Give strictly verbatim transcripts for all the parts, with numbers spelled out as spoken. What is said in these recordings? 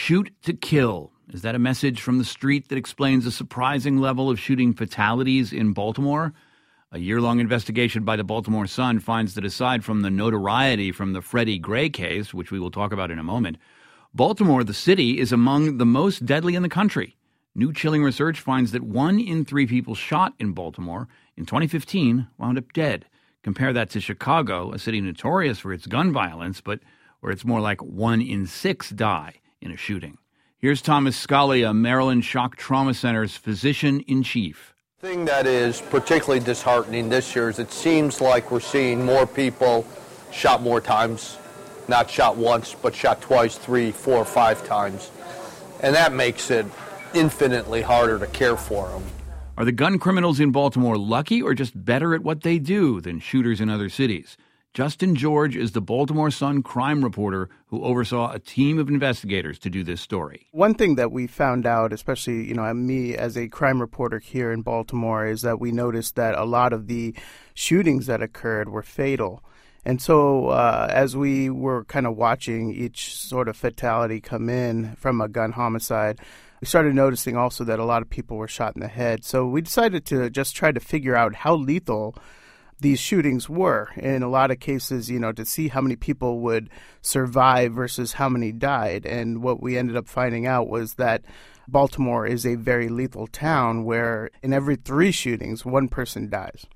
Shoot to kill. Is that a message from the street that explains a surprising level of shooting fatalities in Baltimore? A year-long investigation by the Baltimore Sun finds that aside from the notoriety from the Freddie Gray case, which we will talk about in a moment, Baltimore, the city, is among the most deadly in the country. New chilling research finds that one in three people shot in Baltimore in twenty fifteen wound up dead. Compare that to Chicago, a city notorious for its gun violence, but where it's more like one in six die in a shooting. Here's Thomas Scalia, Maryland Shock Trauma Center's physician-in-chief. The thing that is particularly disheartening this year is it seems like we're seeing more people shot more times, not shot once, but shot twice, three, four, five times. And that makes it infinitely harder to care for them. Are the gun criminals in Baltimore lucky or just better at what they do than shooters in other cities? Justin George is the Baltimore Sun crime reporter who oversaw a team of investigators to do this story. One thing that we found out, especially, you know, me as a crime reporter here in Baltimore, is that we noticed that a lot of the shootings that occurred were fatal. And so uh, as we were kind of watching each sort of fatality come in from a gun homicide, we started noticing also that a lot of people were shot in the head. So we decided to just try to figure out how lethal these shootings were. In a lot of cases, you know, to see how many people would survive versus how many died. And what we ended up finding out was that Baltimore is a very lethal town where in every three shootings, one person dies.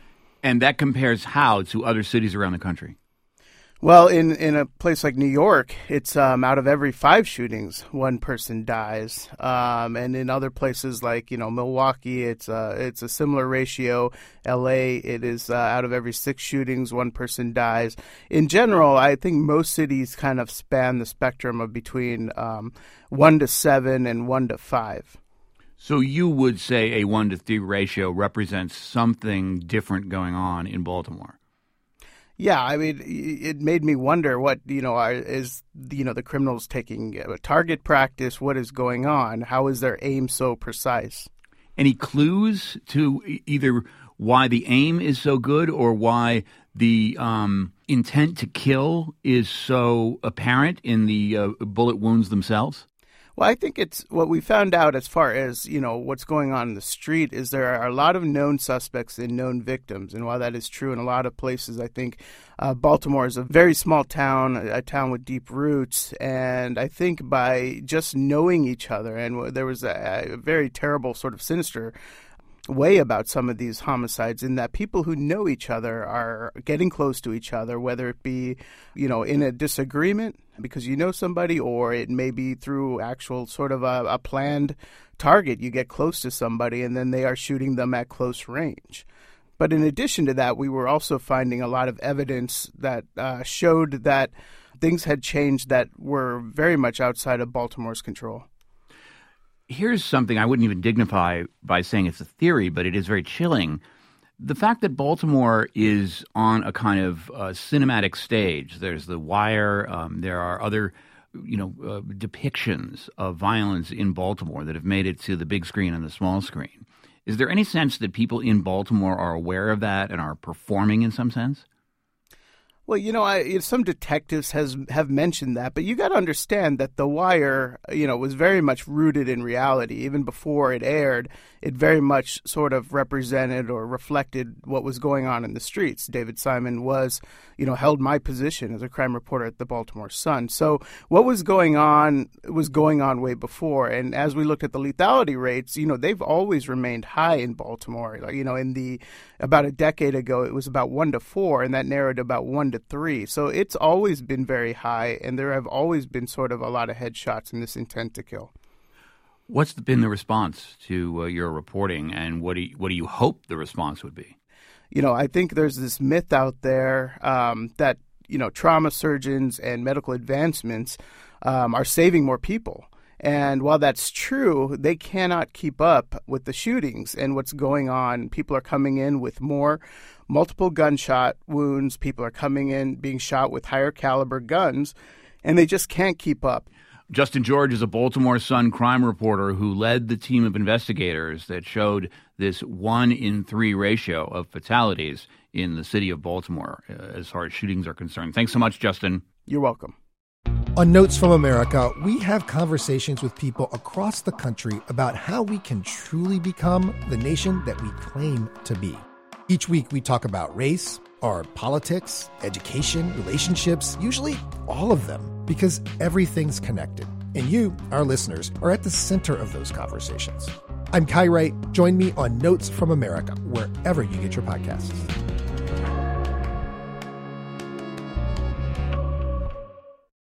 And that compares how to other cities around the country? Well, in, in a place like New York, it's um, out of every five shootings, one person dies. Um, and in other places like, you know, Milwaukee, it's, uh, it's a similar ratio. L A, it is uh, out of every six shootings, one person dies. In general, I think most cities kind of span the spectrum of between um, one to seven and one to five. So you would say a one to three ratio represents something different going on in Baltimore? Yeah, I mean, it made me wonder what, you know, are, is, you know, the criminals taking a target practice? What is going on? How is their aim so precise? Any clues to either why the aim is so good or why the um, intent to kill is so apparent in the uh, bullet wounds themselves? Well, I think it's what we found out as far as, you know, what's going on in the street is there are a lot of known suspects and known victims. And while that is true in a lot of places, I think uh, Baltimore is a very small town, a town with deep roots. And I think by just knowing each other, and there was a, a very terrible sort of sinister way about some of these homicides in that people who know each other are getting close to each other, whether it be, you know, in a disagreement because you know somebody, or it may be through actual sort of a, a planned target. You get close to somebody and then they are shooting them at close range. But in addition to that, we were also finding a lot of evidence that uh, showed that things had changed that were very much outside of Baltimore's control. Here's something I wouldn't even dignify by saying it's a theory, but it is very chilling. The fact that Baltimore is on a kind of uh, cinematic stage. There's The Wire. Um, there are other, you know, uh, depictions of violence in Baltimore that have made it to the big screen and the small screen. Is there any sense that people in Baltimore are aware of that and are performing in some sense? Well, you know, I, some detectives has have mentioned that, but you got to understand that The Wire, you know, was very much rooted in reality. Even before it aired, it very much sort of represented or reflected what was going on in the streets. David Simon was, you know, held my position as a crime reporter at the Baltimore Sun. So what was going on was going on way before. And as we looked at the lethality rates, you know, they've always remained high in Baltimore. Like, you know, in the about a decade ago, it was about one to four, and that narrowed to about one to three. So it's always been very high, and there have always been sort of a lot of headshots in this intent to kill. What's been the response to uh, your reporting, and what do you, what do you hope the response would be? You know, I think there's this myth out there um, that, you know, trauma surgeons and medical advancements um, are saving more people. And while that's true, they cannot keep up with the shootings and what's going on. People are coming in with more multiple gunshot wounds. People are coming in being shot with higher caliber guns, and they just can't keep up. Justin George is a Baltimore Sun crime reporter who led the team of investigators that showed this one in three ratio of fatalities in the city of Baltimore uh, as far as shootings are concerned. Thanks so much, Justin. You're welcome. On Notes from America, we have conversations with people across the country about how we can truly become the nation that we claim to be. Each week, we talk about race, our politics, education, relationships, usually all of them, because everything's connected. And you, our listeners, are at the center of those conversations. I'm Kai Wright. Join me on Notes from America, wherever you get your podcasts.